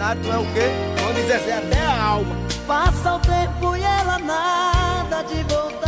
veterinário, tu é o quê? Vão dizer assim, até a alma. Passa o tempo e ela nada de voltar.